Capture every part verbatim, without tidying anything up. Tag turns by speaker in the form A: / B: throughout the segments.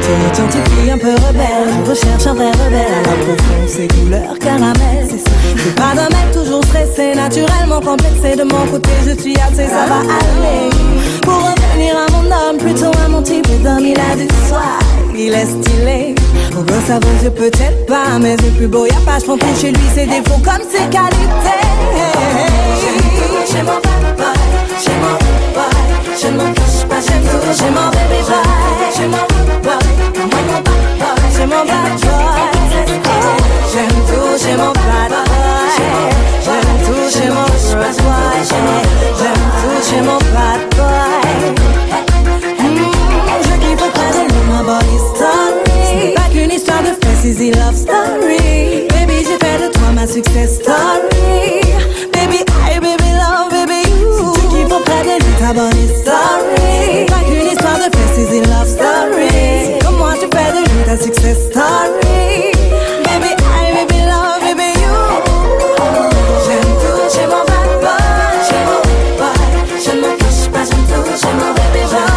A: Toute gentille fille un peu rebelle, je recherche un vrai rebelle. À la profonde, ses couleurs caramel, c'est ça. Je veux pas d'un mec toujours stressé, naturellement complexé. De mon côté, je suis assez, ça va aller. Pour revenir à mon homme, plutôt à mon type d'homme, il a du soir, il est stylé. On veut sa vos yeux peut-être pas, mais c'est plus beau, y'a pas, je prends tout chez lui, ses défauts comme ses qualités. J'aime tout chez mon bad boy, chez mon boy, je ne m'en cache pas, j'aime tout chez mon baby boy, chez mon boy, moi mon bad boy, chez mon bad boy. J'aime tout chez mon bad boy, j'aime tout chez mon bad boy, j'aime tout chez mon bad boy. Mmh, je kiffe auprès de lui, ma body story. Pas qu'une histoire de fesses, easy love story. Baby, j'ai fait de toi ma success story. Baby, I, baby, love, baby, you. Tu kiffes auprès de lui, ta body story. Pas qu'une histoire de fesses, easy love story. Comme moi, tu fais de lui ta success story. Baby, I, baby, love, baby, you. J'aime tout chez mon bad boy, chez mon boy. Je ne m'en cache pas, j'aime tout chez mon baby boy.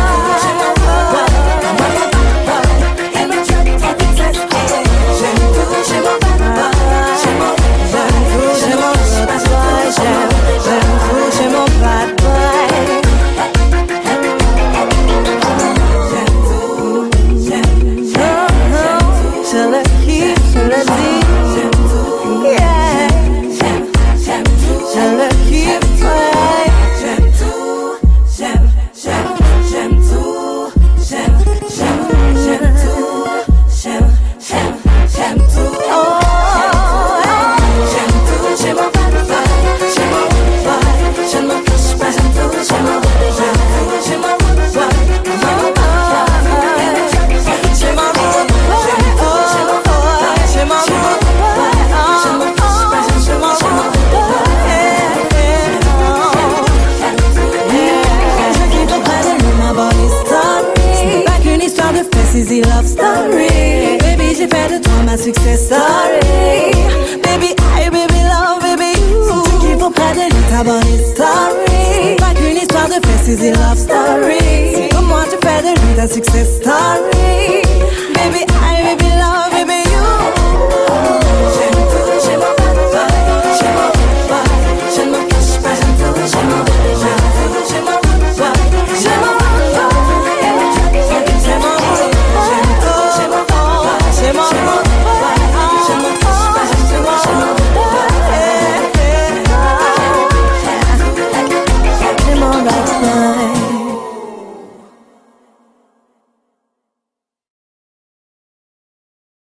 A: Easy love story. Baby, j'ai fait de toi ma success story. Baby, I, baby, love, baby, you. Tu kiffes auprès de lui ta bonne story. Pas qu'une histoire de fesses, easy love story. Comme moi, tu fais de lui ta success story.